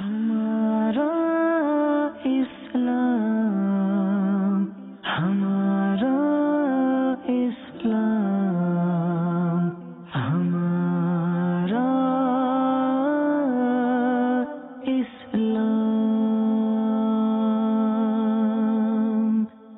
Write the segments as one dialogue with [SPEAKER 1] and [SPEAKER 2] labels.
[SPEAKER 1] ہمارا اسلام، ہمارا اسلام، ہمارا اسلام۔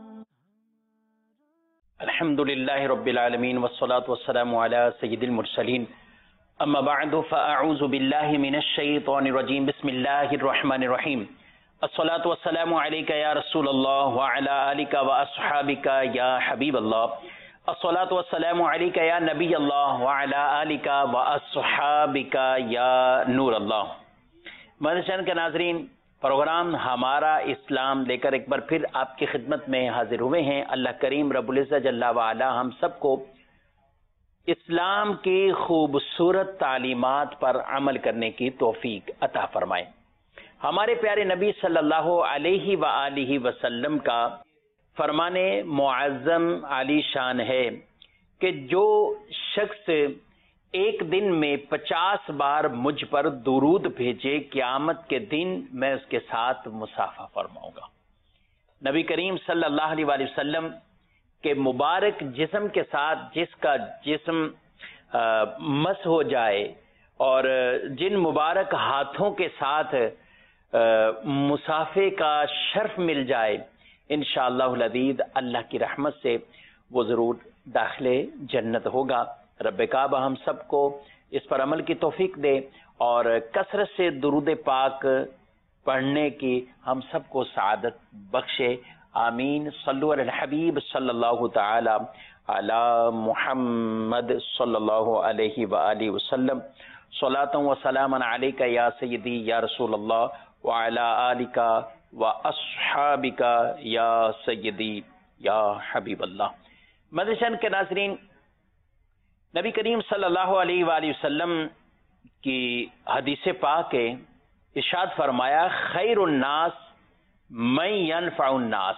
[SPEAKER 2] الحمدللہ رب العالمین والصلاة والسلام علی سید المرسلین، اما بعد فاعوذ باللہ من الشیطان الرجیم، بسم اللہ الرحمن الرحیم۔ الصلاة والسلام علیک یا رسول اللہ وعلی آلک واصحابک یا حبیب اللہ۔ الصلاة والسلام علیک یا نبی اللہ وعلی آلک واصحابک یا نور اللہ۔ مدرسہ کے ناظرین، پروگرام ہمارا اسلام لے کر ایک بار پھر آپ کی خدمت میں حاضر ہوئے ہیں۔ اللہ کریم رب العزت جل وعلا ہم سب کو اسلام کی خوبصورت تعلیمات پر عمل کرنے کی توفیق عطا فرمائے۔ ہمارے پیارے نبی صلی اللہ علیہ وآلہ وسلم کا فرمان معظم عالی شان ہے کہ جو شخص ایک دن میں 50 بار مجھ پر درود بھیجے، قیامت کے دن میں اس کے ساتھ مصافحہ فرماؤں گا۔ نبی کریم صلی اللہ علیہ وآلہ وسلم کے مبارک جسم کے ساتھ جس کا جسم مس ہو جائے اور جن مبارک ہاتھوں کے ساتھ مصافحے کا شرف مل جائے، انشاءاللہ العزیز اللہ کی رحمت سے وہ ضرور داخل جنت ہوگا۔ رب کعبہ ہم سب کو اس پر عمل کی توفیق دے اور کثرت سے درود پاک پڑھنے کی ہم سب کو سعادت بخشے، آمین۔ صلو علی الحبیب صلی اللہ تعالی علی محمد صلی اللہ علیہ وآلہ وسلم۔ صلاۃ و سلام علیک یا سیدی یا رسول اللہ وعلی آلک واصحابک یا سیدی یا حبیب اللہ۔ مدرسہ کے ناظرین، نبی کریم صلی اللہ علیہ وآلہ وسلم کی حدیث پاک ہے، ارشاد فرمایا خیر الناس من ینفع الناس،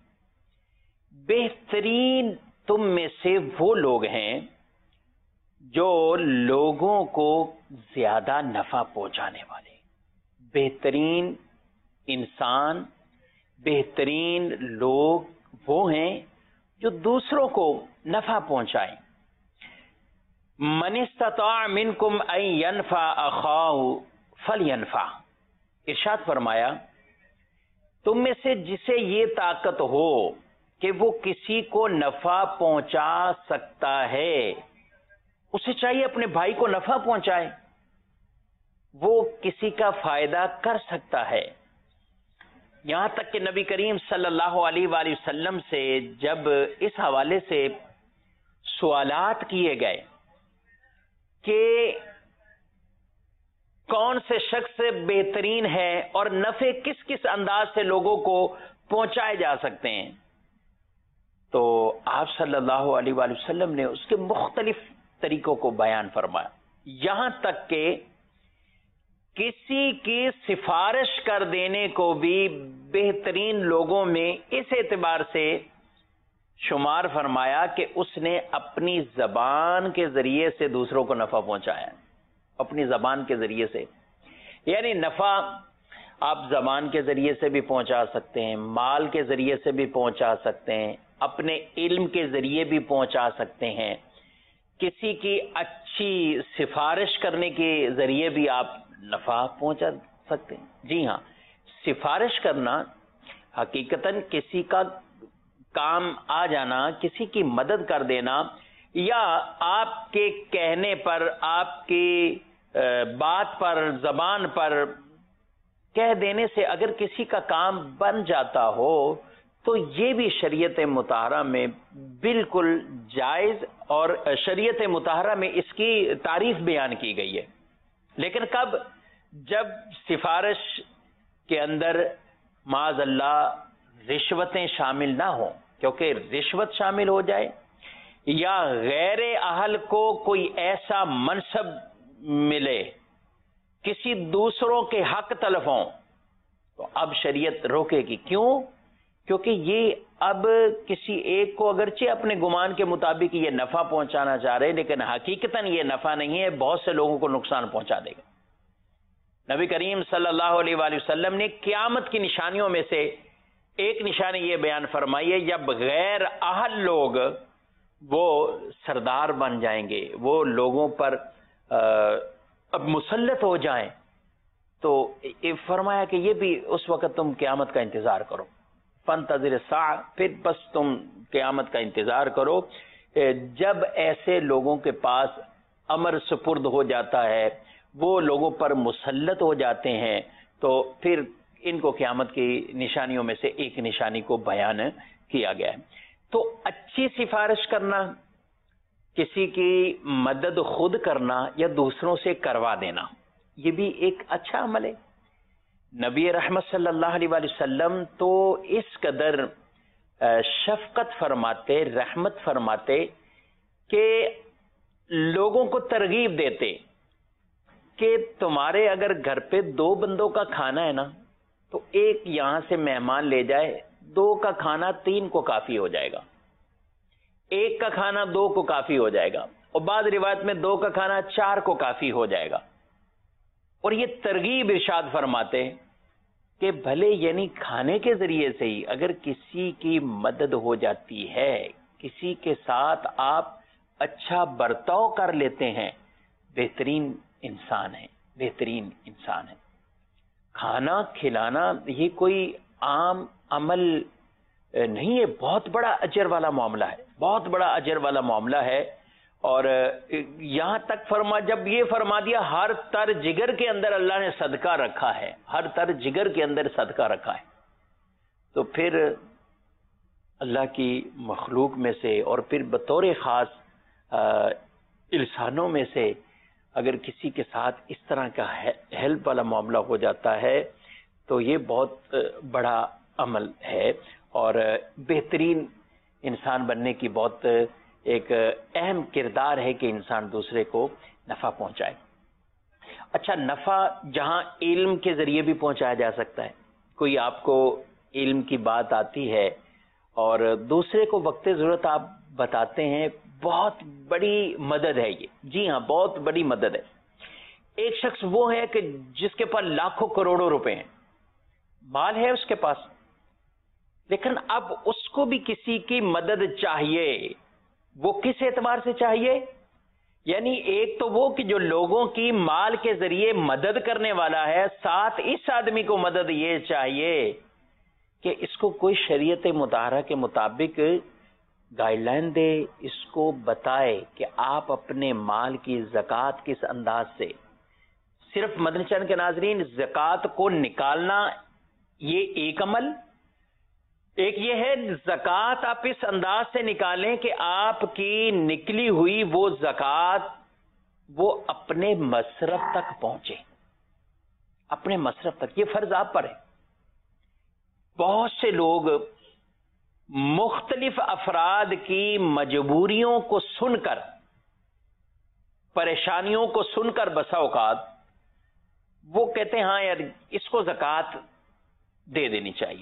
[SPEAKER 2] بہترین تم میں سے وہ لوگ ہیں جو لوگوں کو زیادہ نفع پہنچانے والے۔ بہترین انسان، بہترین لوگ وہ ہیں جو دوسروں کو نفع پہنچائیں۔ من استطاع منکم ان ینفع اخاہ فلینفع، ارشاد فرمایا تم میں سے جسے یہ طاقت ہو کہ وہ کسی کو نفع پہنچا سکتا ہے، اسے چاہیے اپنے بھائی کو نفع پہنچائے، وہ کسی کا فائدہ کر سکتا ہے۔ یہاں تک کہ نبی کریم صلی اللہ علیہ وآلہ وسلم سے جب اس حوالے سے سوالات کیے گئے کہ کون سے شخص بہترین ہے اور نفع کس کس انداز سے لوگوں کو پہنچائے جا سکتے ہیں، تو آپ صلی اللہ علیہ وآلہ وسلم نے اس کے مختلف طریقوں کو بیان فرمایا، یہاں تک کہ کسی کی سفارش کر دینے کو بھی بہترین لوگوں میں اس اعتبار سے شمار فرمایا کہ اس نے اپنی زبان کے ذریعے سے دوسروں کو نفع پہنچایا، اپنی زبان کے ذریعے سے۔ یعنی نفع آپ زبان کے ذریعے سے بھی پہنچا سکتے ہیں، مال کے ذریعے سے بھی پہنچا سکتے ہیں، اپنے علم کے ذریعے بھی پہنچا سکتے ہیں، کسی کی اچھی سفارش کرنے کے ذریعے بھی آپ نفع پہنچا سکتے ہیں۔ جی ہاں، سفارش کرنا حقیقتاً کسی کا کام آ جانا، کسی کی مدد کر دینا، یا آپ کے کہنے پر، آپ کی بات پر، زبان پر کہہ دینے سے اگر کسی کا کام بن جاتا ہو تو یہ بھی شریعت مطہرہ میں بالکل جائز، اور شریعت مطہرہ میں اس کی تعریف بیان کی گئی ہے۔ لیکن کب؟ جب سفارش کے اندر معاذ اللہ رشوتیں شامل نہ ہوں، کیونکہ رشوت شامل ہو جائے یا غیر اہل کو کوئی ایسا منصب ملے، کسی دوسروں کے حق تلف ہوں، تو اب شریعت روکے گی۔ کیوں؟ کیونکہ یہ اب کسی ایک کو اگرچہ اپنے گمان کے مطابق یہ نفع پہنچانا چاہ رہے، لیکن حقیقتاً یہ نفع نہیں ہے، بہت سے لوگوں کو نقصان پہنچا دے گا۔ نبی کریم صلی اللہ علیہ وآلہ وسلم نے قیامت کی نشانیوں میں سے ایک نشانی یہ بیان فرمائی ہے، جب غیر اہل لوگ وہ سردار بن جائیں گے، وہ لوگوں پر اب مسلط ہو جائیں، تو فرمایا کہ یہ بھی اس وقت تم قیامت کا انتظار کرو، فانتظر الساعہ، پھر بس تم قیامت کا انتظار کرو۔ جب ایسے لوگوں کے پاس امر سپرد ہو جاتا ہے، وہ لوگوں پر مسلط ہو جاتے ہیں، تو پھر ان کو قیامت کی نشانیوں میں سے ایک نشانی کو بیان کیا گیا ہے۔ تو اچھی سفارش کرنا، کسی کی مدد خود کرنا یا دوسروں سے کروا دینا، یہ بھی ایک اچھا عمل ہے۔ نبی رحمت صلی اللہ علیہ وآلہ وسلم تو اس قدر شفقت فرماتے، رحمت فرماتے کہ لوگوں کو ترغیب دیتے کہ تمہارے اگر گھر پہ 2 بندوں کا کھانا ہے نا، تو ایک یہاں سے مہمان لے جائے، 2 کا کھانا 3 کو کافی ہو جائے گا، 1 کا کھانا 2 کو کافی ہو جائے گا، اور بعض روایت میں 2 کا کھانا 4 کو کافی ہو جائے گا۔ اور یہ ترغیب ارشاد فرماتے کہ بھلے یعنی کھانے کے ذریعے سے ہی اگر کسی کی مدد ہو جاتی ہے، کسی کے ساتھ آپ اچھا برتاؤ کر لیتے ہیں، بہترین انسان ہے، بہترین انسان ہے۔ کھانا کھلانا یہ کوئی عام عمل نہیں ہے، بہت بڑا اجر والا معاملہ ہے، بہت بڑا اجر والا معاملہ ہے۔ اور یہاں تک جب یہ فرما دیا ہر تر جگر کے اندر اللہ نے صدقہ رکھا ہے، ہر تر جگر کے اندر صدقہ رکھا ہے، تو پھر اللہ کی مخلوق میں سے اور پھر بطور خاص انسانوں میں سے اگر کسی کے ساتھ اس طرح کا ہیلپ والا معاملہ ہو جاتا ہے تو یہ بہت بڑا عمل ہے، اور بہترین انسان بننے کی بہت ایک اہم کردار ہے کہ انسان دوسرے کو نفع پہنچائے۔ اچھا، نفع جہاں علم کے ذریعے بھی پہنچایا جا سکتا ہے، کوئی آپ کو علم کی بات آتی ہے اور دوسرے کو وقت ضرورت آپ بتاتے ہیں، بہت بڑی مدد ہے یہ، جی ہاں بہت بڑی مدد ہے۔ ایک شخص وہ ہے کہ جس کے پاس لاکھوں کروڑوں روپے ہیں، مال ہے اس کے پاس، لیکن اب اس کو بھی کسی کی مدد چاہیے۔ وہ کس اعتبار سے چاہیے؟ یعنی ایک تو وہ کہ جو لوگوں کی مال کے ذریعے مدد کرنے والا ہے، ساتھ اس آدمی کو مدد یہ چاہیے کہ اس کو کوئی شریعت مطہرہ کے مطابق گائیڈ لائن دے، اس کو بتائے کہ آپ اپنے مال کی زکوٰۃ کس انداز سے، صرف مدنی چینل کے ناظرین زکوٰۃ کو نکالنا یہ ایک عمل، ایک یہ ہے زکوٰۃ آپ اس انداز سے نکالیں کہ آپ کی نکلی ہوئی وہ زکوٰۃ وہ اپنے مصرف تک پہنچے، اپنے مصرف تک، یہ فرض آپ پر ہے۔ بہت سے لوگ مختلف افراد کی مجبوریوں کو سن کر، پریشانیوں کو سن کر بسا اوقات وہ کہتے ہیں ہاں یار اس کو زکوٰۃ دے دینی چاہیے،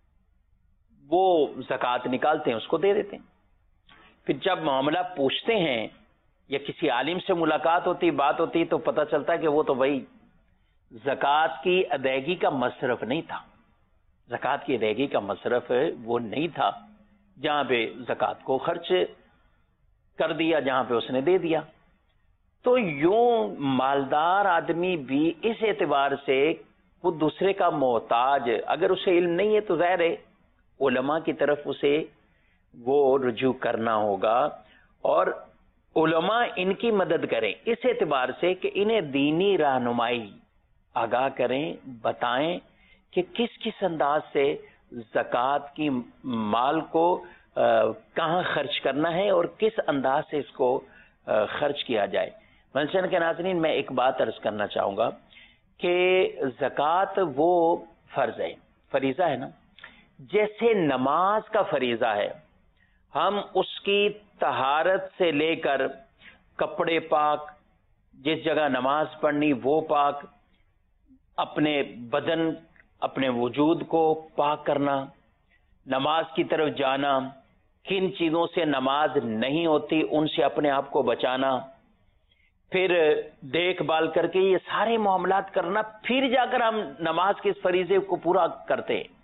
[SPEAKER 2] وہ زکوٰۃ نکالتے ہیں اس کو دے دیتے ہیں۔ پھر جب معاملہ پوچھتے ہیں یا کسی عالم سے ملاقات ہوتی، بات ہوتی، تو پتہ چلتا ہے کہ وہ تو بھائی زکوٰۃ کی ادائیگی کا مصرف نہیں تھا، زکوٰۃ کی ادائیگی کا مصرف وہ نہیں تھا، جہاں پہ زکوٰۃ کو خرچ کر دیا، جہاں پہ اس نے دے دیا۔ تو یوں مالدار آدمی بھی اس اعتبار سے وہ دوسرے کا محتاج، اگر اسے علم نہیں ہے تو ظاہر ہے علماء کی طرف اسے وہ رجوع کرنا ہوگا، اور علماء ان کی مدد کریں اس اعتبار سے کہ انہیں دینی رہنمائی آگاہ کریں، بتائیں کہ کس کس انداز سے زکوٰۃ کی مال کو کہاں خرچ کرنا ہے اور کس انداز سے اس کو خرچ کیا جائے۔ منشن کے ناظرین، میں ایک بات عرض کرنا چاہوں گا کہ زکوٰۃ وہ فرض ہے، فریضہ ہے نا، جیسے نماز کا فریضہ ہے، ہم اس کی طہارت سے لے کر کپڑے پاک، جس جگہ نماز پڑھنی وہ پاک، اپنے بدن اپنے وجود کو پاک کرنا، نماز کی طرف جانا، کن چیزوں سے نماز نہیں ہوتی ان سے اپنے آپ کو بچانا، پھر دیکھ بھال کر کے یہ سارے معاملات کرنا، پھر جا کر ہم نماز کے اس فریضے کو پورا کرتے ہیں۔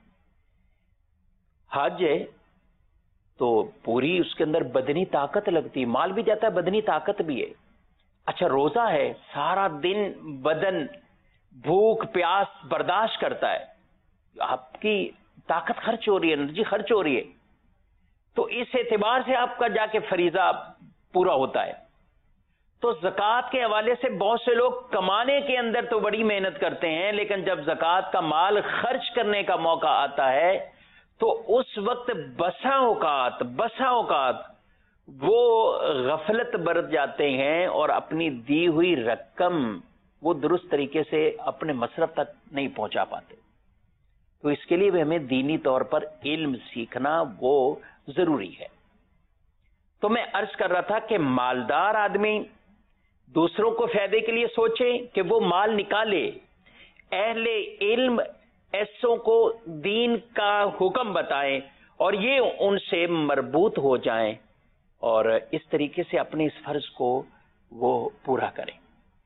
[SPEAKER 2] حج ہے تو پوری اس کے اندر بدنی طاقت لگتی، مال بھی جاتا ہے، بدنی طاقت بھی ہے۔ اچھا روزہ ہے، سارا دن بدن بھوک پیاس برداشت کرتا ہے، آپ کی طاقت خرچ ہو رہی ہے، انرجی خرچ ہو رہی ہے، تو اس اعتبار سے آپ کا جا کے فریضہ پورا ہوتا ہے۔ تو زکوٰۃ کے حوالے سے بہت سے لوگ کمانے کے اندر تو بڑی محنت کرتے ہیں، لیکن جب زکوٰۃ کا مال خرچ کرنے کا موقع آتا ہے تو اس وقت بسا اوقات وہ غفلت برت جاتے ہیں اور اپنی دی ہوئی رقم وہ درست طریقے سے اپنے مصرف تک نہیں پہنچا پاتے۔ تو اس کے لیے بھی ہمیں دینی طور پر علم سیکھنا وہ ضروری ہے۔ تو میں عرض کر رہا تھا کہ مالدار آدمی دوسروں کو فائدے کے لیے سوچے کہ وہ مال نکالے، اہل علم ایسوں کو دین کا حکم بتائیں اور یہ ان سے مربوط ہو جائیں اور اس طریقے سے اپنے اس فرض کو وہ پورا کریں۔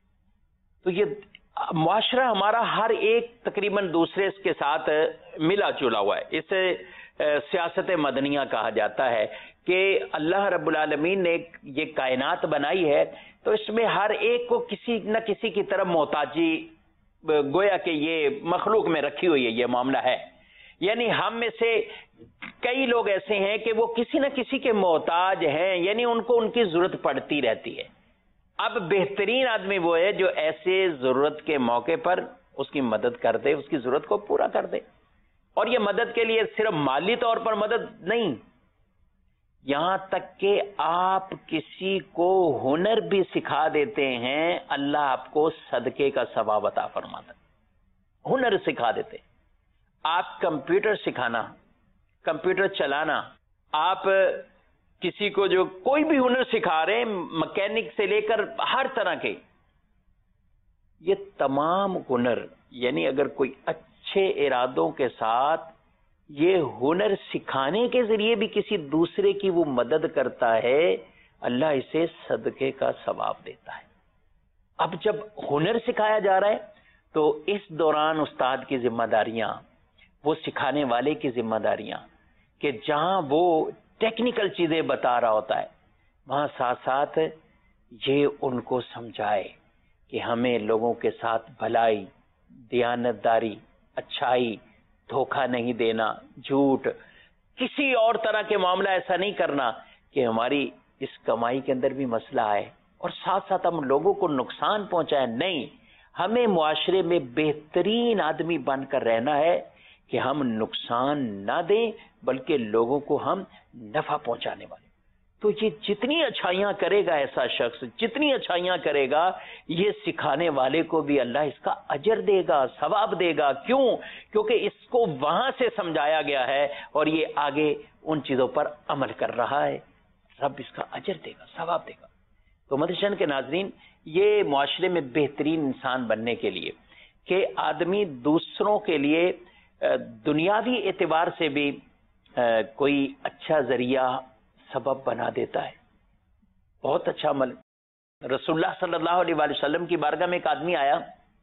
[SPEAKER 2] تو یہ معاشرہ ہمارا ہر ایک تقریباً دوسرے کے ساتھ ملا جلا ہوا ہے، اسے سیاست مدنیہ کہا جاتا ہے کہ اللہ رب العالمین نے یہ کائنات بنائی ہے تو اس میں ہر ایک کو کسی نہ کسی کی طرف محتاجی گویا کہ یہ مخلوق میں رکھی ہوئی ہے، یہ معاملہ ہے۔ یعنی ہم میں سے کئی لوگ ایسے ہیں کہ وہ کسی نہ کسی کے محتاج ہیں، یعنی ان کو ان کی ضرورت پڑتی رہتی ہے۔ اب بہترین آدمی وہ ہے جو ایسے ضرورت کے موقع پر اس کی مدد کر دے، اس کی ضرورت کو پورا کر دے۔ اور یہ مدد کے لیے صرف مالی طور پر مدد نہیں، یہاں تک کہ آپ کسی کو ہنر بھی سکھا دیتے ہیں، اللہ آپ کو صدقے کا ثواب عطا فرماتا ہے۔ ہنر سکھا دیتے، آپ کمپیوٹر سکھانا، کمپیوٹر چلانا، آپ کسی کو جو کوئی بھی ہنر سکھا رہے ہیں، مکینک سے لے کر ہر طرح کے، یہ تمام ہنر یعنی اگر کوئی اچھے ارادوں کے ساتھ یہ ہنر سکھانے کے ذریعے بھی کسی دوسرے کی وہ مدد کرتا ہے، اللہ اسے صدقے کا ثواب دیتا ہے۔ اب جب ہنر سکھایا جا رہا ہے تو اس دوران استاد کی ذمہ داریاں، وہ سکھانے والے کی ذمہ داریاں، کہ جہاں وہ ٹیکنیکل چیزیں بتا رہا ہوتا ہے وہاں ساتھ ساتھ یہ ان کو سمجھائے کہ ہمیں لوگوں کے ساتھ بھلائی، دیانتداری، اچھائی، دھوکہ نہیں دینا، جھوٹ، کسی اور طرح کے معاملہ ایسا نہیں کرنا کہ ہماری اس کمائی کے اندر بھی مسئلہ آئے اور ساتھ ساتھ ہم لوگوں کو نقصان پہنچائے۔ نہیں، ہمیں معاشرے میں بہترین آدمی بن کر رہنا ہے کہ ہم نقصان نہ دیں بلکہ لوگوں کو ہم نفع پہنچانے والے۔ تو یہ جتنی اچھائیاں کرے گا ایسا شخص، جتنی اچھائیاں کرے گا، یہ سکھانے والے کو بھی اللہ اس کا اجر دے گا، ثواب دے گا۔ کیوں؟ کیونکہ اس کو وہاں سے سمجھایا گیا ہے اور یہ آگے ان چیزوں پر عمل کر رہا ہے، رب اس کا اجر دے گا، ثواب دے گا۔ تو مدشن کے ناظرین، یہ معاشرے میں بہترین انسان بننے کے لیے کہ آدمی دوسروں کے لیے دنیاوی اعتبار سے بھی کوئی اچھا ذریعہ سبب بنا دیتا ہے، بہت اچھا عمل۔ رسول اللہ صلی اللہ علیہ وآلہ وسلم کی بارگاہ میں ایک آدمی آیا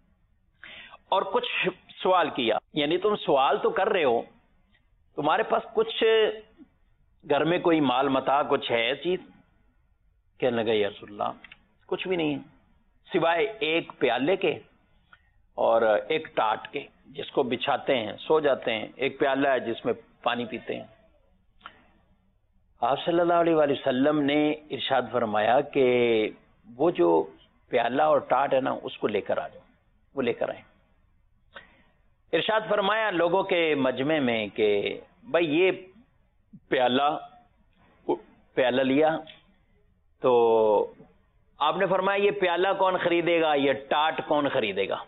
[SPEAKER 2] اور کچھ سوال کیا، یعنی تم سوال تو کر رہے ہو، تمہارے پاس کچھ گھر میں کوئی مال متاع کچھ ہے چیز؟ کہنے لگا یا رسول اللہ کچھ بھی نہیں ہے سوائے ایک پیالے کے اور ایک ٹاٹ کے جس کو بچھاتے ہیں، سو جاتے ہیں، ایک پیالہ ہے جس میں پانی پیتے ہیں۔ آپ صلی اللہ علیہ وآلہ وسلم نے ارشاد فرمایا کہ وہ جو پیالہ اور ٹاٹ ہے نا اس کو لے کر آ جاؤ، وہ لے کر آئے۔ ارشاد فرمایا لوگوں کے مجمع میں کہ بھائی یہ پیالہ لیا تو آپ نے فرمایا یہ پیالہ کون خریدے گا، یہ ٹاٹ کون خریدے گا؟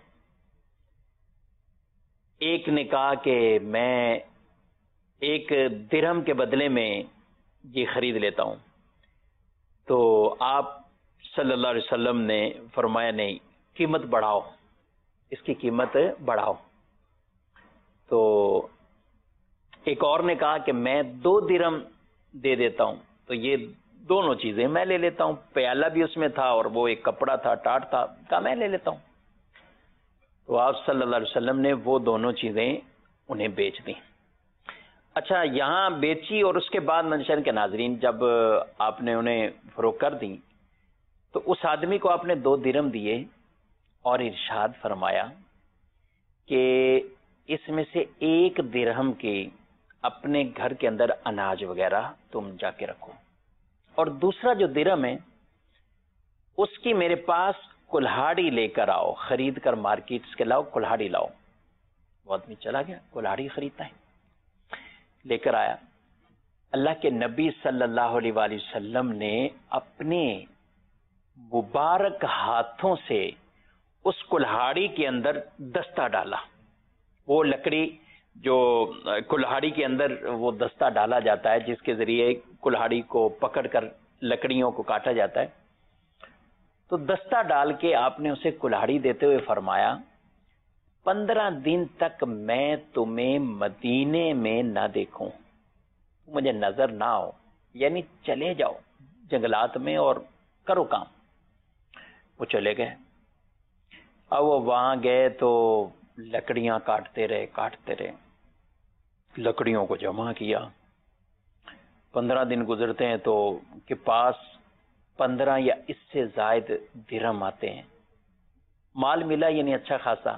[SPEAKER 2] ایک نے کہا کہ میں 1 درہم کے بدلے میں یہ خرید لیتا ہوں۔ تو آپ صلی اللہ علیہ وسلم نے فرمایا نہیں، قیمت بڑھاؤ، اس کی قیمت بڑھاؤ۔ تو ایک اور نے کہا کہ میں 2 درہم دے دیتا ہوں۔ تو یہ دونوں چیزیں میں لے لیتا ہوں، پیالہ بھی اس میں تھا اور وہ ایک کپڑا تھا، ٹاٹ تھا، کہا میں لے لیتا ہوں۔ تو آپ صلی اللہ علیہ وسلم نے وہ دونوں چیزیں انہیں بیچ دیں۔ اچھا، یہاں بیچی اور اس کے بعد منشن کے ناظرین جب آپ نے انہیں فروخت کر دی تو اس آدمی کو آپ نے 2 درہم دیے اور ارشاد فرمایا کہ اس میں سے 1 درہم کے اپنے گھر کے اندر اناج وغیرہ تم جا کے رکھو، اور دوسرا جو درہم ہے اس کی میرے پاس کلہاڑی لے کر آؤ، خرید کر مارکیٹ کے لاؤ، کلہاڑی لاؤ۔ وہ آدمی چلا گیا کلہاڑی خریدتا ہے، لے کر آیا۔ اللہ کے نبی صلی اللہ علیہ وآلہ وسلم نے اپنے مبارک ہاتھوں سے اس کلہاڑی کے اندر دستہ ڈالا۔ وہ لکڑی جو کلہاڑی کے اندر وہ دستہ ڈالا جاتا ہے جس کے ذریعے کلہاڑی کو پکڑ کر لکڑیوں کو کاٹا جاتا ہے، تو دستہ ڈال کے آپ نے اسے کلہاڑی دیتے ہوئے فرمایا 15 دن تک میں تمہیں مدینے میں نہ دیکھوں، مجھے نظر نہ آؤ، یعنی چلے جاؤ جنگلات میں اور کرو کام۔ وہ چلے گئے۔ اب وہ وہاں گئے تو لکڑیاں کاٹتے رہے، لکڑیوں کو جمع کیا۔ 15 دن گزرتے ہیں تو ان کے پاس 15 یا اس سے زائد درہم آتے ہیں، مال ملا یعنی اچھا خاصا۔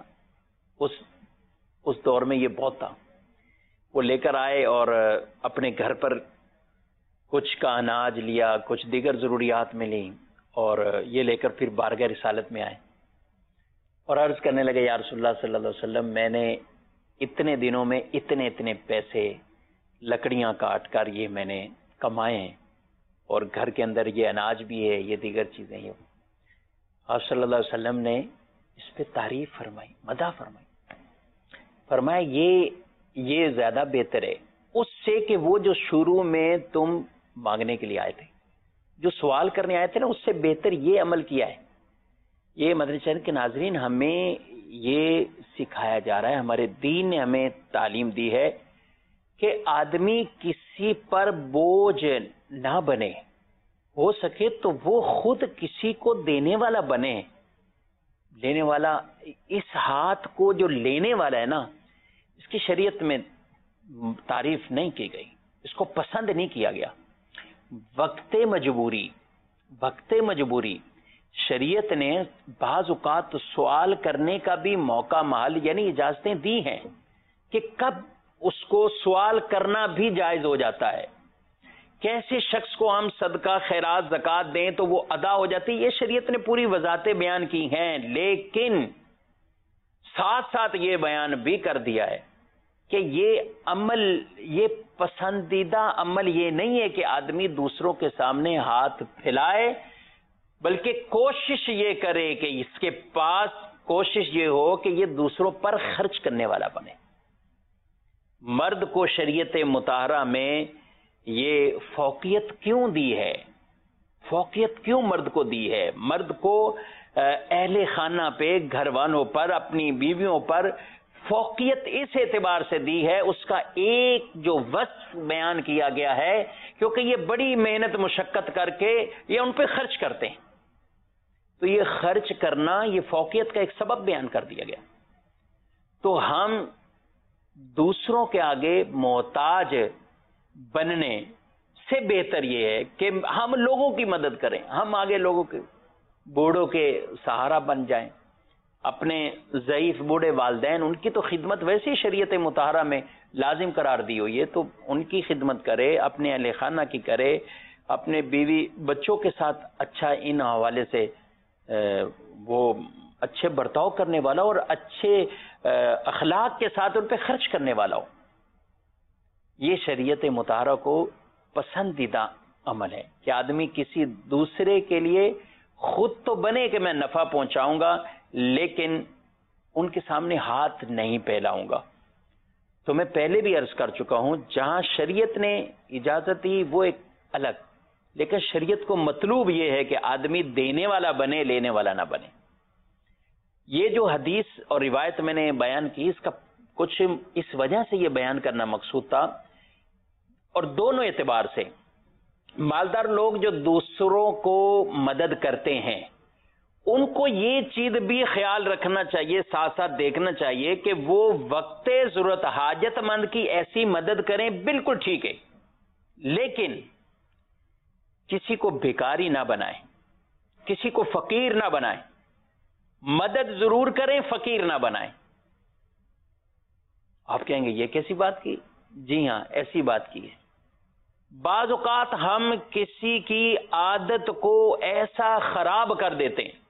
[SPEAKER 2] اس دور میں یہ بہت تھا۔ وہ لے کر آئے اور اپنے گھر پر کچھ کا اناج لیا، کچھ دیگر ضروریات میں لیں، اور یہ لے کر پھر بارگاہ رسالت میں آئے اور عرض کرنے لگے یا رسول اللہ صلی اللہ علیہ وسلم، میں نے اتنے دنوں میں اتنے پیسے لکڑیاں کاٹ کر یہ میں نے کمائے ہیں، اور گھر کے اندر یہ اناج بھی ہے، یہ دیگر چیزیں ہیں۔ آپ صلی اللہ علیہ وسلم نے اس پہ تعریف فرمائی، مدح فرمائی، فرمایا یہ زیادہ بہتر ہے اس سے کہ وہ جو شروع میں تم مانگنے کے لیے آئے تھے، جو سوال کرنے آئے تھے نا، اس سے بہتر یہ عمل کیا ہے۔ یہ مدنی چینل کے ناظرین، ہمیں یہ سکھایا جا رہا ہے، ہمارے دین نے ہمیں تعلیم دی ہے کہ آدمی کسی پر بوجھ نہ بنے، ہو سکے تو وہ خود کسی کو دینے والا بنے، لینے والا۔ اس ہاتھ کو جو لینے والا ہے نا، اس کی شریعت میں تعریف نہیں کی گئی، اس کو پسند نہیں کیا گیا۔ وقت مجبوری شریعت نے بعض اوقات سوال کرنے کا بھی موقع محل یعنی اجازتیں دی ہیں کہ کب اس کو سوال کرنا بھی جائز ہو جاتا ہے، کیسے شخص کو ہم صدقہ خیرات زکوٰۃ دیں تو وہ ادا ہو جاتی، یہ شریعت نے پوری وضاحتیں بیان کی ہیں، لیکن ساتھ ساتھ یہ بیان بھی کر دیا ہے کہ یہ عمل، یہ پسندیدہ عمل یہ نہیں ہے کہ آدمی دوسروں کے سامنے ہاتھ پھیلائے، بلکہ کوشش یہ کرے کہ اس کے پاس کوشش یہ ہو کہ یہ دوسروں پر خرچ کرنے والا بنے۔ مرد کو شریعت مطہرہ میں یہ فوقیت کیوں دی ہے؟ فوقیت کیوں مرد کو دی ہے؟ مرد کو اہل خانہ پہ، گھر والوں پر، اپنی بیویوں پر فوقیت اس اعتبار سے دی ہے، اس کا ایک جو وصف بیان کیا گیا ہے، کیونکہ یہ بڑی محنت مشقت کر کے یہ ان پہ خرچ کرتے ہیں، تو یہ خرچ کرنا یہ فوقیت کا ایک سبب بیان کر دیا گیا۔ تو ہم دوسروں کے آگے محتاج بننے سے بہتر یہ ہے کہ ہم لوگوں کی مدد کریں، ہم آگے لوگوں کے بوڑھوں کے سہارا بن جائیں، اپنے ضعیف بوڑھے والدین، ان کی تو خدمت ویسے شریعت مطہرہ میں لازم قرار دی ہوئی ہے، تو ان کی خدمت کرے، اپنے اہل خانہ کی کرے، اپنے بیوی بچوں کے ساتھ اچھا ان حوالے سے وہ اچھے برتاؤ کرنے والا اور اچھے اخلاق کے ساتھ ان پہ خرچ کرنے والا ہو۔ یہ شریعت مطہرہ کو پسندیدہ عمل ہے کہ آدمی کسی دوسرے کے لیے خود تو بنے کہ میں نفع پہنچاؤں گا، لیکن ان کے سامنے ہاتھ نہیں پھیلاؤں گا۔ تو میں پہلے بھی عرض کر چکا ہوں، جہاں شریعت نے اجازت دی وہ ایک الگ، لیکن شریعت کو مطلوب یہ ہے کہ آدمی دینے والا بنے، لینے والا نہ بنے۔ یہ جو حدیث اور روایت میں نے بیان کی، اس کا کچھ اس وجہ سے یہ بیان کرنا مقصود تھا، اور دونوں اعتبار سے مالدار لوگ جو دوسروں کو مدد کرتے ہیں ان کو یہ چیز بھی خیال رکھنا چاہیے، ساتھ ساتھ دیکھنا چاہیے کہ وہ وقت ضرورت حاجت مند کی ایسی مدد کریں، بالکل ٹھیک ہے، لیکن کسی کو بھکاری نہ بنائیں، کسی کو فقیر نہ بنائیں، مدد ضرور کریں، فقیر نہ بنائیں۔ آپ کہیں گے یہ کیسی بات کی؟ جی ہاں، ایسی بات کی ہے۔ بعض اوقات ہم کسی کی عادت کو ایسا خراب کر دیتے ہیں،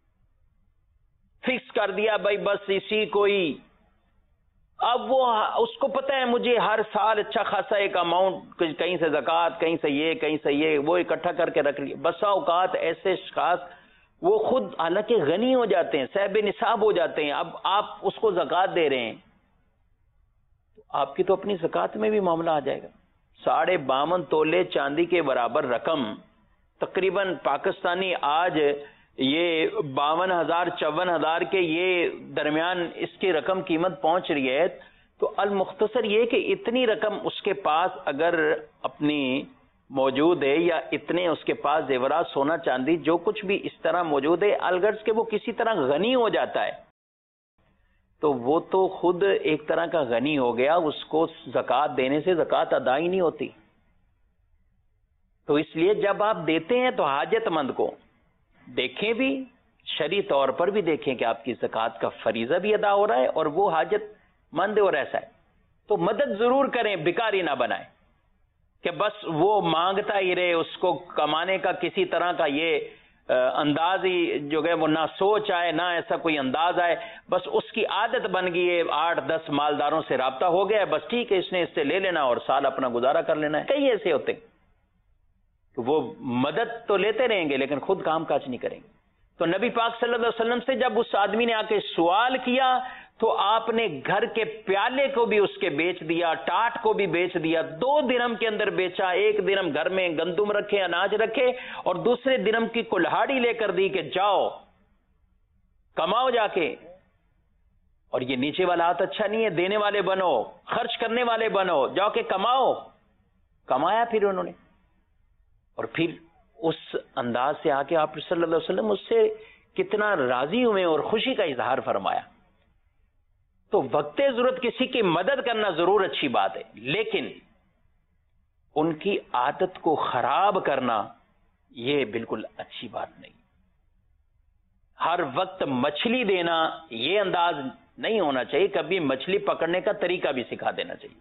[SPEAKER 2] فکس کر دیا بھائی بس اسی کوئی، اب وہ اس کو پتہ ہے مجھے ہر سال اچھا خاصا ایک اماؤنٹ، کہیں سے زکوٰۃ، کہیں سے یہ، کہیں سے یہ، وہ اکٹھا کر کے رکھ لیا۔ بسا اوقات ایسے اشخاص وہ خود حالانکہ غنی ہو جاتے ہیں، صاحب نصاب ہو جاتے ہیں، اب آپ اس کو زکوٰۃ دے رہے ہیں تو آپ کی تو اپنی زکوٰۃ میں بھی معاملہ آ جائے گا۔ 52.5 تولے چاندی کے برابر رقم، تقریباً پاکستانی آج یہ 52,000 54,000 کے یہ درمیان اس کی رقم قیمت پہنچ رہی ہے، تو المختصر یہ کہ اتنی رقم اس کے پاس اگر اپنی موجود ہے، یا اتنے اس کے پاس زیورات، سونا چاندی جو کچھ بھی اس طرح موجود ہے، الغرض کہ وہ کسی طرح غنی ہو جاتا ہے، تو وہ تو خود ایک طرح کا غنی ہو گیا، اس کو زکوٰۃ دینے سے زکوٰۃ ادا ہی نہیں ہوتی۔ تو اس لیے جب آپ دیتے ہیں تو حاجت مند کو دیکھیں بھی، شرعی طور پر بھی دیکھیں کہ آپ کی زکوٰۃ کا فریضہ بھی ادا ہو رہا ہے اور وہ حاجت مند اور ایسا ہے، تو مدد ضرور کریں، بھکاری نہ بنائیں کہ بس وہ مانگتا ہی رہے، اس کو کمانے کا کسی طرح کا یہ انداز ہی جو ہے وہ نہ سوچ آئے، نہ ایسا کوئی انداز آئے، بس اس کی عادت بن گئی ہے، 8-10 مالداروں سے رابطہ ہو گیا ہے، بس ٹھیک ہے اس نے اس سے لے لینا اور سال اپنا گزارا کر لینا ہے۔ کئی ایسے ہوتے کہ وہ مدد تو لیتے رہیں گے لیکن خود کام کاج نہیں کریں گے۔ تو نبی پاک صلی اللہ علیہ وسلم سے جب اس آدمی نے آ کے سوال کیا تو آپ نے گھر کے پیالے کو بھی اس کے بیچ دیا، ٹاٹ کو بھی بیچ دیا، 2 درہم کے اندر بیچا، 1 درہم گھر میں گندم رکھے، اناج رکھے، اور دوسرے درہم کی کلہاڑی لے کر دی کہ جاؤ کماؤ جا کے۔ اور یہ نیچے والا ہاتھ اچھا نہیں ہے، دینے والے بنو، خرچ کرنے والے بنو، جاؤ کے کماؤ۔ کمایا پھر انہوں نے، اور پھر اس انداز سے آ کے آپ صلی اللہ علیہ وسلم اس سے کتنا راضی ہوئے اور خوشی کا اظہار فرمایا۔ تو وقت ضرورت کسی کی مدد کرنا ضرور اچھی بات ہے، لیکن ان کی عادت کو خراب کرنا یہ بالکل اچھی بات نہیں۔ ہر وقت مچھلی دینا یہ انداز نہیں ہونا چاہیے، کبھی مچھلی پکڑنے کا طریقہ بھی سکھا دینا چاہیے۔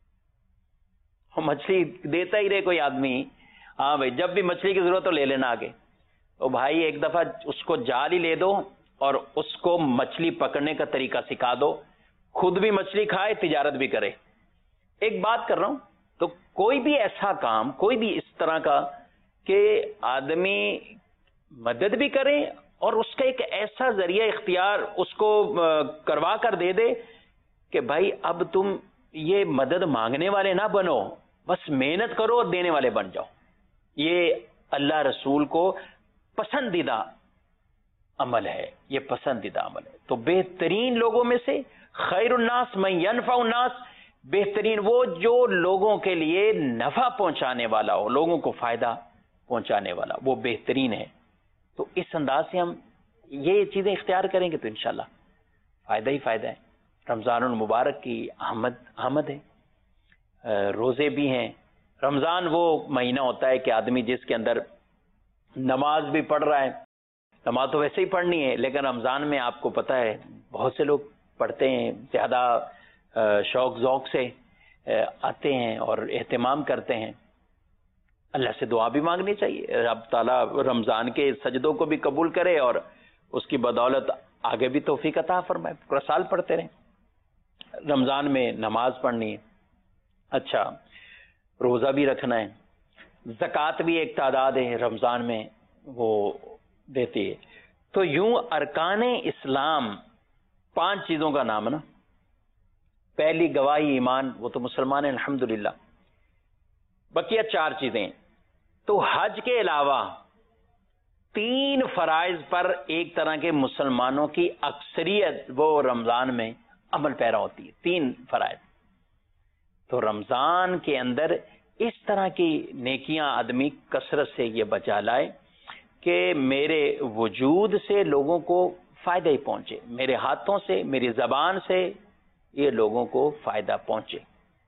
[SPEAKER 2] مچھلی دیتا ہی رہے کوئی آدمی، ہاں بھائی جب بھی مچھلی کی ضرورت ہو لے لینا آگے، تو بھائی ایک دفعہ اس کو جال ہی لے دو اور اس کو مچھلی پکڑنے کا طریقہ سکھا دو، خود بھی مچھلی کھائے، تجارت بھی کرے۔ ایک بات کر رہا ہوں، تو کوئی بھی ایسا کام، کوئی بھی اس طرح کا کہ آدمی مدد بھی کرے اور اس کا ایک ایسا ذریعہ اختیار اس کو کروا کر دے دے کہ بھائی اب تم یہ مدد مانگنے والے نہ بنو، بس محنت کرو اور دینے والے بن جاؤ، یہ اللہ رسول کو پسندیدہ عمل ہے، یہ پسندیدہ عمل ہے۔ تو بہترین لوگوں میں سے خیر الناس من ینفع الناس، بہترین وہ جو لوگوں کے لیے نفع پہنچانے والا ہو، لوگوں کو فائدہ پہنچانے والا، وہ بہترین ہے۔ تو اس انداز سے ہم یہ چیزیں اختیار کریں گے تو انشاءاللہ فائدہ ہی فائدہ ہے۔ رمضان المبارک کی آمد ہے، روزے بھی ہیں۔ رمضان وہ مہینہ ہوتا ہے کہ آدمی جس کے اندر نماز بھی پڑھ رہا ہے، نماز تو ویسے ہی پڑھنی ہے، لیکن رمضان میں آپ کو پتہ ہے بہت سے لوگ پڑھتے ہیں، زیادہ شوق ذوق سے آتے ہیں اور اہتمام کرتے ہیں۔ اللہ سے دعا بھی مانگنی چاہیے، رب تعالیٰ رمضان کے سجدوں کو بھی قبول کرے اور اس کی بدولت آگے بھی توفیق عطا فرمائے، پورا سال پڑھتے رہیں۔ رمضان میں نماز پڑھنی ہے، اچھا روزہ بھی رکھنا ہے، زکوٰۃ بھی ایک تعداد ہے رمضان میں وہ دیتی ہے۔ تو یوں ارکان اسلام 5 چیزوں کا نام ہے نا۔ پہلی گواہی ایمان، وہ تو مسلمان ہیں الحمدللہ، بقیہ 4 چیزیں۔ تو حج کے علاوہ 3 فرائض پر ایک طرح کے مسلمانوں کی اکثریت وہ رمضان میں عمل پیرا ہوتی ہے، 3 فرائض۔ تو رمضان کے اندر اس طرح کی نیکیاں آدمی کثرت سے یہ بچا لائے کہ میرے وجود سے لوگوں کو فائدہ ہی پہنچے، میرے ہاتھوں سے، میری زبان سے یہ لوگوں کو فائدہ پہنچے۔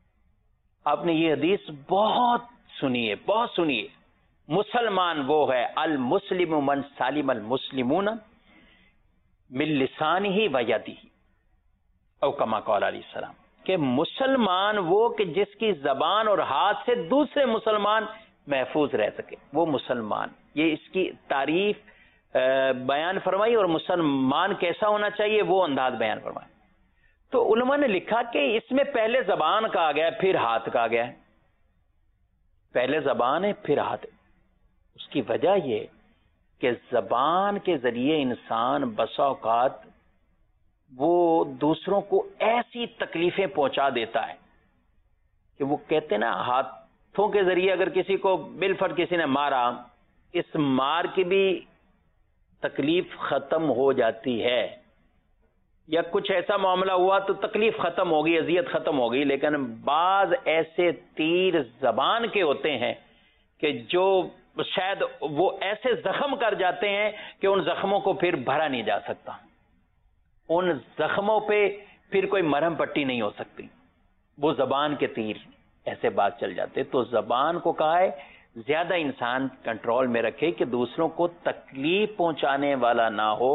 [SPEAKER 2] آپ نے یہ حدیث بہت سنی ہے، بہت سنی ہے۔ مسلمان وہ ہے المسلم من سالم المسلمون من لسانہ و یدہ، او کما قال علیہ السلام، کہ مسلمان وہ کہ جس کی زبان اور ہاتھ سے دوسرے مسلمان محفوظ رہ سکے، وہ مسلمان۔ یہ اس کی تعریف بیان فرمائی، اور مسلمان کیسا ہونا چاہیے وہ انداز بیان فرمائی۔ تو علماء نے لکھا کہ اس میں پہلے زبان کہا گیا، پھر ہاتھ کہا گیا ہے، پہلے زبان ہے پھر ہاتھ۔ اس کی وجہ یہ کہ زبان کے ذریعے انسان بسا اوقات وہ دوسروں کو ایسی تکلیفیں پہنچا دیتا ہے کہ وہ کہتے ہیں نا، ہاتھوں کے ذریعے اگر کسی کو بالفرض کسی نے مارا، اس مار کی بھی تکلیف ختم ہو جاتی ہے، یا کچھ ایسا معاملہ ہوا تو تکلیف ختم ہوگی، اذیت ختم ہوگی، لیکن بعض ایسے تیر زبان کے ہوتے ہیں کہ جو شاید وہ ایسے زخم کر جاتے ہیں کہ ان زخموں کو پھر بھرا نہیں جا سکتا، ان زخموں پہ پھر کوئی مرہم پٹی نہیں ہو سکتی، وہ زبان کے تیر ایسے بات چل جاتے۔ تو زبان کو کہا ہے زیادہ انسان کنٹرول میں رکھے کہ دوسروں کو تکلیف پہنچانے والا نہ ہو،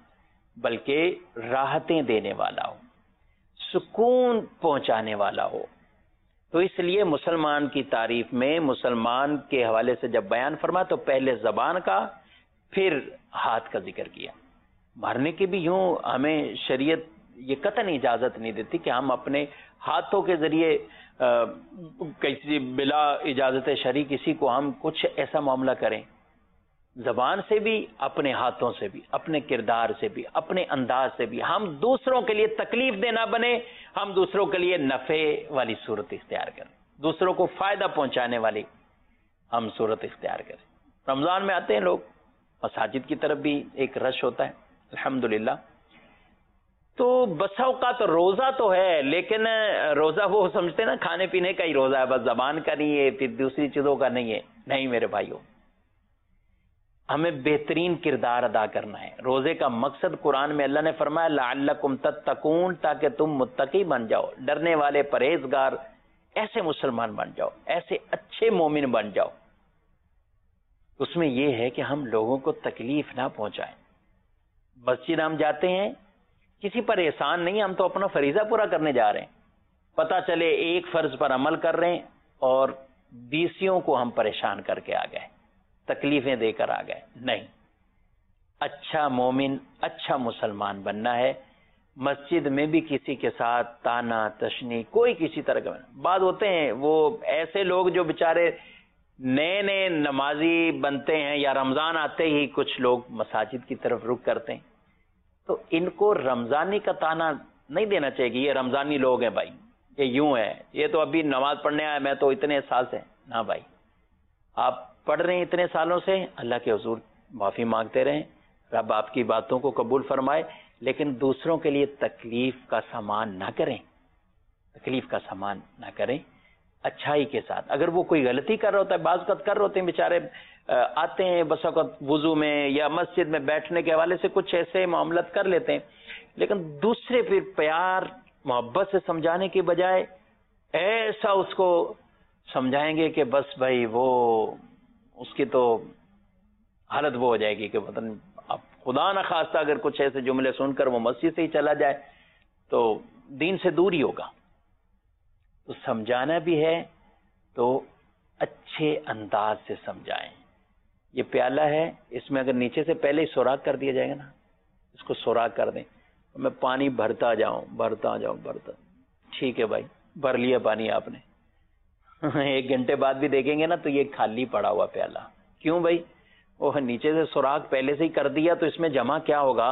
[SPEAKER 2] بلکہ راحتیں دینے والا ہو، سکون پہنچانے والا ہو۔ تو اس لیے مسلمان کی تعریف میں مسلمان کے حوالے سے جب بیان فرما تو پہلے زبان کا پھر ہاتھ کا ذکر کیا۔ مارنے کی بھی یوں ہمیں شریعت یہ قطعاً اجازت نہیں دیتی کہ ہم اپنے ہاتھوں کے ذریعے کسی بلا اجازت شرعی کسی کو ہم کچھ ایسا معاملہ کریں۔ زبان سے بھی، اپنے ہاتھوں سے بھی، اپنے کردار سے بھی، اپنے انداز سے بھی ہم دوسروں کے لیے تکلیف دینا بنے، ہم دوسروں کے لیے نفع والی صورت اختیار کریں، دوسروں کو فائدہ پہنچانے والی ہم صورت اختیار کریں۔ رمضان میں آتے ہیں لوگ، مساجد کی طرف بھی ایک رش ہوتا ہے الحمدللہ۔ تو بسا اوقات روزہ تو ہے، لیکن روزہ وہ سمجھتے ہیں نا کھانے پینے کا ہی روزہ ہے، بس زبان کا نہیں ہے، پھر دوسری چیزوں کا نہیں ہے۔ نہیں میرے بھائیوں، ہمیں بہترین کردار ادا کرنا ہے۔ روزے کا مقصد قرآن میں اللہ نے فرمایا لعلکم تتقون، تاکہ تم متقی بن جاؤ، ڈرنے والے، پرہیزگار، ایسے مسلمان بن جاؤ، ایسے اچھے مومن بن جاؤ۔ اس میں یہ ہے کہ ہم لوگوں کو تکلیف نہ پہنچائیں۔ مسجد ہم جاتے ہیں، کسی پر احسان نہیں، ہم تو اپنا فریضہ پورا کرنے جا رہے ہیں، پتہ چلے ایک فرض پر عمل کر رہے ہیں اور 20 کو ہم پریشان کر کے آ گئے، تکلیفیں دے کر آ گئے۔ نہیں، اچھا مومن، اچھا مسلمان بننا ہے۔ مسجد میں بھی کسی کے ساتھ تانا تشنی کوئی کسی طرح کا۔ بعض ہوتے ہیں وہ ایسے لوگ جو بیچارے نئے نئے نمازی بنتے ہیں، یا رمضان آتے ہی کچھ لوگ مساجد کی طرف رخ کرتے ہیں، تو ان کو رمضانی کا تانا نہیں دینا چاہیے کہ یہ رمضانی لوگ ہیں بھائی، یہ یوں ہے، یہ تو ابھی نماز پڑھنے آیا، میں تو اتنے سال سے۔ نہ بھائی، آپ پڑھ رہے ہیں اتنے سالوں سے، اللہ کے حضور معافی مانگتے رہیں، رب آپ کی باتوں کو قبول فرمائے، لیکن دوسروں کے لیے تکلیف کا سامان نہ کریں، تکلیف کا سامان نہ کریں، اچھائی کے ساتھ۔ اگر وہ کوئی غلطی کر رہا ہوتا ہے، بعض وقت کر رہے ہوتے ہیں بیچارے، آتے ہیں بس وقت وضو میں یا مسجد میں بیٹھنے کے حوالے سے کچھ ایسے معاملات کر لیتے ہیں، لیکن دوسرے پھر پیار محبت سے سمجھانے کی بجائے ایسا اس کو سمجھائیں گے کہ بس بھائی وہ اس کی تو حالت وہ ہو جائے گی کہ پتہ نہیں، اب خدا نہ خواستہ اگر کچھ ایسے جملے سن کر وہ مسجد سے ہی چلا جائے تو دین سے دور ہی ہوگا۔ تو سمجھانا بھی ہے تو اچھے انداز سے سمجھائیں۔ یہ پیالہ ہے، اس میں اگر نیچے سے پہلے ہی سوراخ کر دیا جائے گا نا، اس کو سوراخ کر دیں، میں پانی بھرتا جاؤں بھرتا جاؤں بھرتا، ٹھیک ہے بھائی بھر لیا پانی آپ نے، 1 گھنٹے بعد بھی دیکھیں گے نا تو یہ خالی پڑا ہوا پیالہ۔ کیوں بھائی؟ وہ نیچے سے سوراخ پہلے سے ہی کر دیا تو اس میں جمع کیا ہوگا؟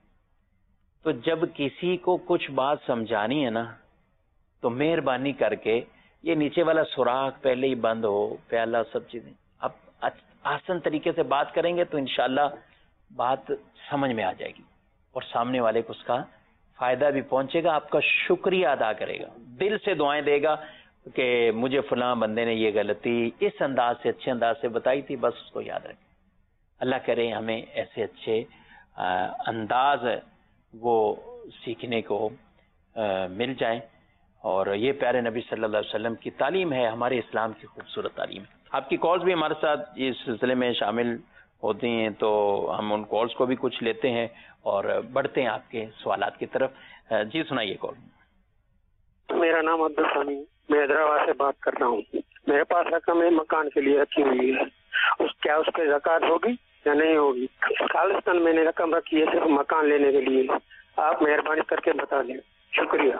[SPEAKER 2] تو جب کسی کو کچھ بات سمجھانی ہے نا تو مہربانی کر کے یہ نیچے والا سوراخ پہلے ہی بند ہو، پیالہ سب چیزیں، اب آسان طریقے سے بات کریں گے تو انشاءاللہ بات سمجھ میں آ جائے گی، اور سامنے والے کو اس کا فائدہ بھی پہنچے گا، آپ کا شکریہ ادا کرے گا، دل سے دعائیں دے گا، کہ مجھے فلاں بندے نے یہ غلطی اس انداز سے اچھے انداز سے بتائی تھی، بس اس کو یاد رکھیں. اللہ کرے ہمیں ایسے اچھے انداز وہ سیکھنے کو مل جائیں. اور یہ پیارے نبی صلی اللہ علیہ وسلم کی تعلیم ہے، ہمارے اسلام کی خوبصورت تعلیم ہے. آپ کی کالز بھی ہمارے ساتھ اس سلسلے میں شامل ہوتی ہیں، تو ہم ان کالز کو بھی کچھ لیتے ہیں اور بڑھتے ہیں آپ کے سوالات کی طرف. جی سنائیے کال.
[SPEAKER 3] میرا نام عبدالسانی، میں حیدرآباد سے بات کر رہا ہوں. میرے پاس رقم ہے مکان کے لیے رکھی ہوئی ہے، کیا اس پہ زکوٰۃ ہوگی یا نہیں ہوگی؟ خالصتاً میں نے رقم رکھی ہے صرف مکان لینے کے لیے، آپ مہربانی کر کے بتا دیں، شکریہ.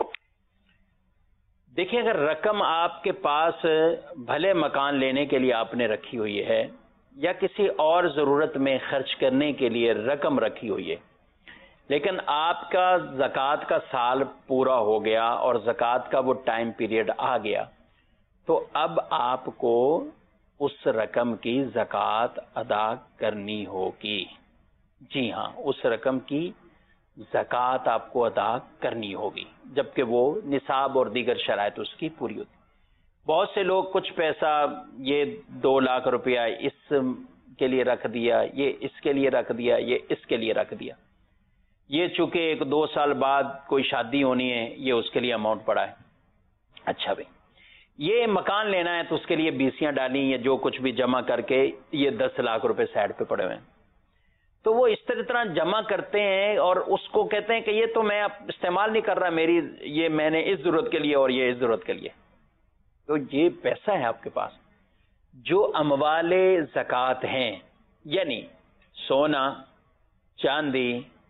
[SPEAKER 2] دیکھیں، اگر رقم آپ کے پاس بھلے مکان لینے کے لیے آپ نے رکھی ہوئی ہے یا کسی اور ضرورت میں خرچ کرنے کے لیے رقم رکھی ہوئی ہے، لیکن آپ کا زکوٰۃ کا سال پورا ہو گیا اور زکوٰۃ کا وہ ٹائم پیریڈ آ گیا، تو اب آپ کو اس رقم کی زکوٰۃ ادا کرنی ہوگی. جی ہاں، اس رقم کی زکوٰۃ آپ کو ادا کرنی ہوگی جبکہ وہ نصاب اور دیگر شرائط اس کی پوری ہوتی. بہت سے لوگ کچھ پیسہ، یہ 2 لاکھ روپیہ اس کے لیے رکھ دیا، یہ اس کے لیے رکھ دیا، یہ اس کے لیے رکھ دیا، یہ چونکہ 1-2 سال بعد کوئی شادی ہونی ہے، یہ اس کے لیے اماؤنٹ پڑا ہے. اچھا بھائی، یہ مکان لینا ہے تو اس کے لیے بیسیاں ڈالیں یا جو کچھ بھی جمع کر کے یہ 10 لاکھ روپے سائڈ پہ پڑے ہوئے ہیں، تو وہ اس طرح جمع کرتے ہیں اور اس کو کہتے ہیں کہ یہ تو میں اب استعمال نہیں کر رہا، میری یہ میں نے اس ضرورت کے لیے اور یہ اس ضرورت کے لیے. تو یہ پیسہ ہے آپ کے پاس جو اموال زکوٰۃ ہیں، یعنی سونا، چاندی،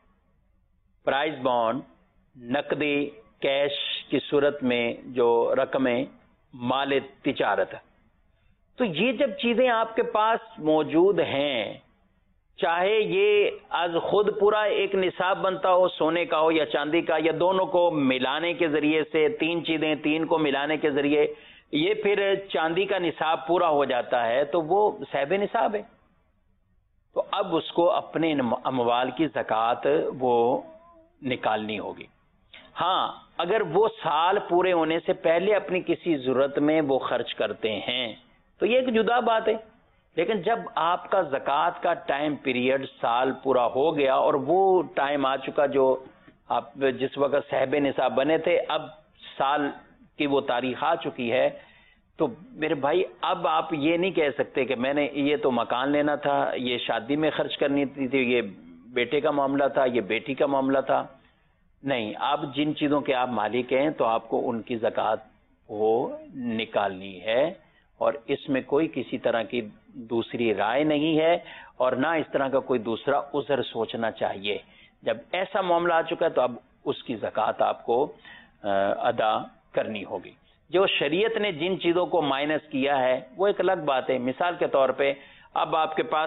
[SPEAKER 2] پرائز بانڈ، نقدی کیش کی صورت میں جو رقمیں مال تجارت. تو یہ جب چیزیں آپ کے پاس موجود ہیں، چاہے یہ از خود پورا ایک نصاب بنتا ہو، سونے کا ہو یا چاندی کا، یا دونوں کو ملانے کے ذریعے سے 3 چیزیں 3 کو ملانے کے ذریعے یہ پھر چاندی کا نصاب پورا ہو جاتا ہے، تو وہ صاحب نصاب ہے. تو اب اس کو اپنے اموال کی زکوٰۃ وہ نکالنی ہوگی. ہاں، اگر وہ سال پورے ہونے سے پہلے اپنی کسی ضرورت میں وہ خرچ کرتے ہیں تو یہ ایک جدا بات ہے. لیکن جب آپ کا زکوٰۃ کا ٹائم پیریڈ سال پورا ہو گیا اور وہ ٹائم آ چکا جو آپ جس وقت صاحب نصاب بنے تھے، اب سال کی وہ تاریخ آ چکی ہے، تو میرے بھائی اب آپ یہ نہیں کہہ سکتے کہ میں نے یہ تو مکان لینا تھا، یہ شادی میں خرچ کرنی تھی، یہ بیٹے کا معاملہ تھا، یہ بیٹی کا معاملہ تھا. نہیں، آپ جن چیزوں کے آپ مالک ہیں تو آپ کو ان کی زکوٰۃ وہ نکالنی ہے، اور اس میں کوئی کسی طرح کی دوسری رائے نہیں ہے اور نہ اس طرح کا کوئی دوسرا عذر سوچنا چاہیے. جب ایسا معاملہ آ چکا ہے تو اب اس کی زکوٰۃ آپ کو ادا کرنی ہوگی. جو شریعت نے جن چیزوں کو مائنس کیا ہے وہ ایک الگ بات ہے. مثال کے طور پہ اب آپ کے پاس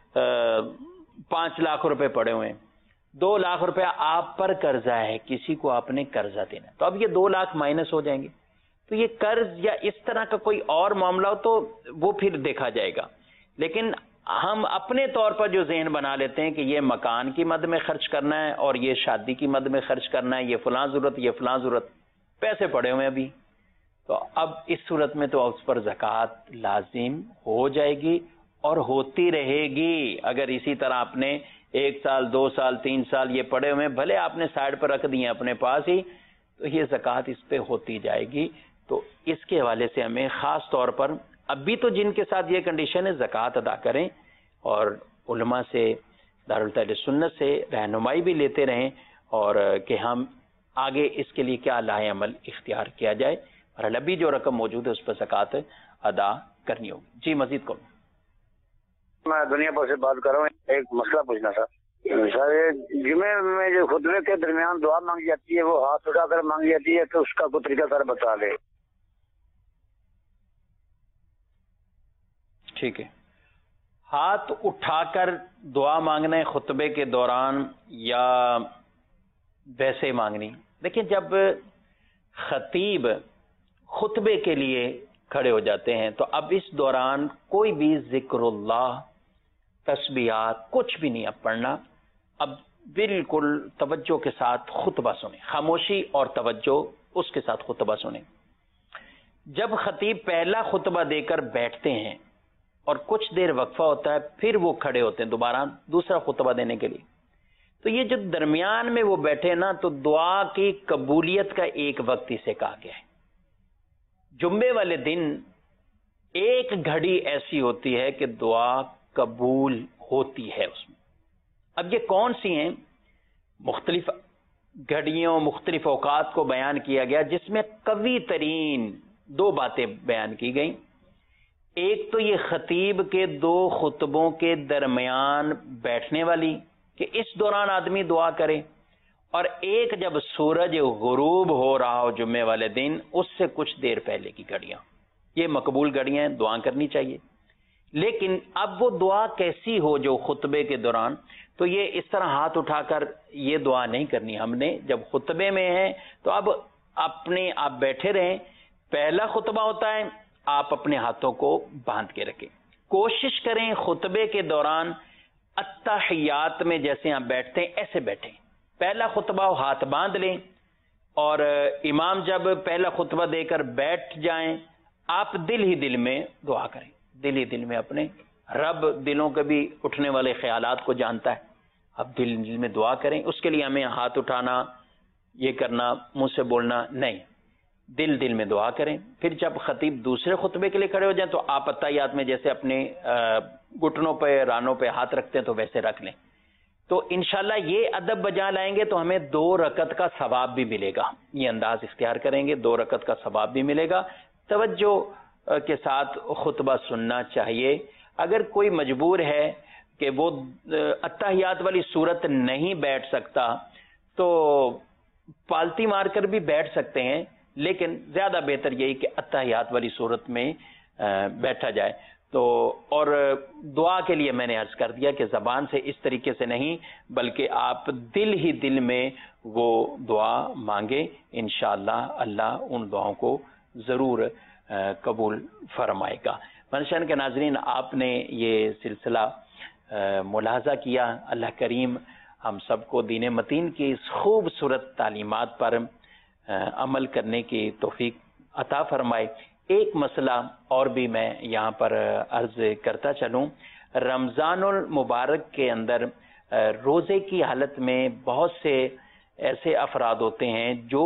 [SPEAKER 2] 5 لاکھ روپے پڑے ہوئے ہیں، 2 لاکھ روپے آپ پر قرضہ ہے، کسی کو آپ نے قرضہ دینا ہے، تو اب یہ 2 لاکھ مائنس ہو جائیں گے. تو یہ قرض یا اس طرح کا کوئی اور معاملہ ہو تو وہ پھر دیکھا جائے گا. لیکن ہم اپنے طور پر جو ذہن بنا لیتے ہیں کہ یہ مکان کی مد میں خرچ کرنا ہے اور یہ شادی کی مد میں خرچ کرنا ہے، یہ فلاں ضرورت، یہ فلاں ضرورت، پیسے پڑے ہوئے ابھی، تو اب اس صورت میں تو اس پر زکوٰۃ لازم ہو جائے گی اور ہوتی رہے گی. اگر اسی طرح آپ نے 1 سال 2 سال 3 سال یہ پڑے ہوئے بھلے آپ نے سائڈ پر رکھ دیے اپنے پاس ہی، تو یہ زکوٰۃ اس پہ ہوتی جائے گی. تو اس کے حوالے سے ہمیں خاص طور پر اب بھی تو جن کے ساتھ یہ کنڈیشن ہے زکوٰۃ ادا کریں اور علماء سے، دارالتحریر سنت سے رہنمائی بھی لیتے رہیں اور کہ ہم آگے اس کے لیے کیا لاہ عمل اختیار کیا جائے، اور ابھی جو رقم موجود ہے اس پر زکوٰۃ ادا کرنی ہوگی. جی مزید کون؟
[SPEAKER 4] میں دنیا بھر سے بات کر رہا ہوں. ایک مسئلہ پوچھنا تھا سر. جمعے میں جو خطبے کے درمیان دعا مانگی جاتی ہے وہ ہاتھ اٹھا کر مانگی جاتی ہے، تو اس کا کوئی طریقہ سر بتا دے.
[SPEAKER 2] ٹھیک ہے. ہاتھ اٹھا کر دعا مانگنا ہے خطبے کے دوران یا ویسے مانگنی؟ دیکھیں، جب خطیب خطبے کے لیے کھڑے ہو جاتے ہیں تو اب اس دوران کوئی بھی ذکر اللہ، تسبیحات کچھ بھی نہیں اب پڑھنا. اب بالکل توجہ کے ساتھ خطبہ سنیں، خاموشی اور توجہ اس کے ساتھ خطبہ سنیں. جب خطیب پہلا خطبہ دے کر بیٹھتے ہیں اور کچھ دیر وقفہ ہوتا ہے پھر وہ کھڑے ہوتے ہیں دوبارہ دوسرا خطبہ دینے کے لیے، تو یہ جو درمیان میں وہ بیٹھے نا، تو دعا کی قبولیت کا ایک وقت اسے کہا گیا ہے۔ جمعے والے دن ایک گھڑی ایسی ہوتی ہے کہ دعا قبول ہوتی ہے اس میں۔ اب یہ کون سی ہیں؟ مختلف گھڑیوں، مختلف اوقات کو بیان کیا گیا، جس میں قوی ترین دو باتیں بیان کی گئیں۔ ایک تو یہ خطیب کے دو خطبوں کے درمیان بیٹھنے والی کہ اس دوران آدمی دعا کرے، اور ایک جب سورج غروب ہو رہا ہو جمعے والے دن، اس سے کچھ دیر پہلے کی گھڑیاں، یہ مقبول گھڑیاں ہیں، دعا کرنی چاہیے۔ لیکن اب وہ دعا کیسی ہو جو خطبے کے دوران، تو یہ اس طرح ہاتھ اٹھا کر یہ دعا نہیں کرنی ہم نے، جب خطبے میں ہیں تو اب اپنے آپ بیٹھے رہیں، پہلا خطبہ ہوتا ہے، آپ اپنے ہاتھوں کو باندھ کے رکھیں، کوشش کریں خطبے کے دوران التحیات میں جیسے آپ بیٹھتے ہیں ایسے بیٹھیں، پہلا خطبہ ہو ہاتھ باندھ لیں، اور امام جب پہلا خطبہ دے کر بیٹھ جائیں آپ دل ہی دل میں دعا کریں، دل ہی دل میں اپنے، رب دلوں کے بھی اٹھنے والے خیالات کو جانتا ہے، اب دل دل میں دعا کریں، اس کے لیے ہمیں ہاتھ اٹھانا، یہ کرنا، منہ سے بولنا نہیں، دل دل میں دعا کریں۔ پھر جب خطیب دوسرے خطبے کے لیے کھڑے ہو جائیں تو آپ اتحیات میں جیسے اپنے گھٹنوں پہ رانوں پہ ہاتھ رکھتے ہیں تو ویسے رکھ لیں، تو انشاءاللہ یہ ادب بجا لائیں گے تو ہمیں 2 رکعت کا ثواب بھی ملے گا، یہ انداز اختیار کریں گے 2 رکعت کا ثواب بھی ملے گا۔ توجہ کے ساتھ خطبہ سننا چاہیے۔ اگر کوئی مجبور ہے کہ وہ اتحیات والی صورت نہیں بیٹھ سکتا تو پالتی مار کر بھی بیٹھ سکتے ہیں، لیکن زیادہ بہتر یہی کہ اتحیات والی صورت میں بیٹھا جائے۔ تو اور دعا کے لیے میں نے عرض کر دیا کہ زبان سے اس طریقے سے نہیں، بلکہ آپ دل ہی دل میں وہ دعا مانگیں، انشاءاللہ اللہ ان دعاؤں کو ضرور قبول فرمائے گا۔ منشان کے ناظرین، آپ نے یہ سلسلہ ملاحظہ کیا، اللہ کریم ہم سب کو دین متین کی اس خوبصورت تعلیمات پر عمل کرنے کی توفیق عطا فرمائے۔ ایک مسئلہ اور بھی میں یہاں پر عرض کرتا چلوں، رمضان المبارک کے اندر روزے کی حالت میں بہت سے ایسے افراد ہوتے ہیں جو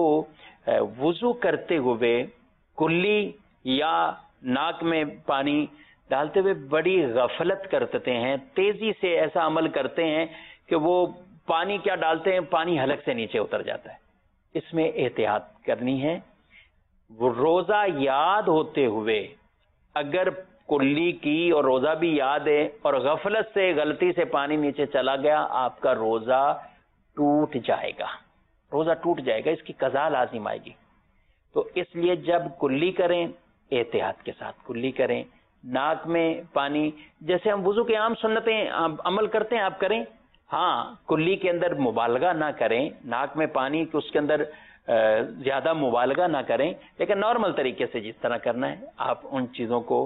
[SPEAKER 2] وضو کرتے ہوئے کلی یا ناک میں پانی ڈالتے ہوئے بڑی غفلت کرتے ہیں، تیزی سے ایسا عمل کرتے ہیں کہ وہ پانی کیا ڈالتے ہیں، پانی حلق سے نیچے اتر جاتا ہے۔ اس میں احتیاط کرنی ہے۔ وہ روزہ یاد ہوتے ہوئے اگر کلی کی اور روزہ بھی یاد ہے اور غفلت سے غلطی سے پانی نیچے چلا گیا، آپ کا روزہ ٹوٹ جائے گا، روزہ ٹوٹ جائے گا، اس کی قضا لازم آئے گی۔ تو اس لیے جب کلی کریں احتیاط کے ساتھ کلی کریں، ناک میں پانی جیسے ہم وضو کے عام سنتیں عمل کرتے ہیں آپ کریں، ہاں کلی کے اندر مبالغہ نہ کریں، ناک میں پانی اس کے اندر زیادہ مبالغہ نہ کریں، لیکن نارمل طریقے سے جس طرح کرنا ہے آپ ان چیزوں کو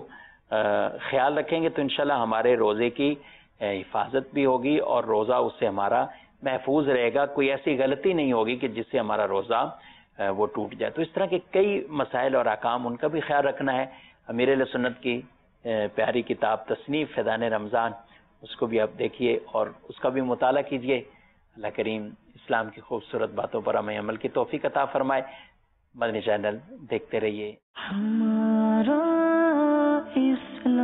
[SPEAKER 2] خیال رکھیں گے تو انشاءاللہ ہمارے روزے کی حفاظت بھی ہوگی اور روزہ اس سے ہمارا محفوظ رہے گا، کوئی ایسی غلطی نہیں ہوگی کہ جس سے ہمارا روزہ وہ ٹوٹ جائے۔ تو اس طرح کے کئی مسائل اور احکام ان کا بھی خیال رکھنا ہے۔ امیر اہل سنت کی پیاری کتاب تصنیف فیضان رمضان، اس کو بھی آپ دیکھیے اور اس کا بھی مطالعہ کیجیے۔ اللہ کریم اسلام کی خوبصورت باتوں پر ہمیں عمل کی توفیق عطا فرمائے۔ مدنی چینل دیکھتے رہیے۔
[SPEAKER 1] ہمارا اسلام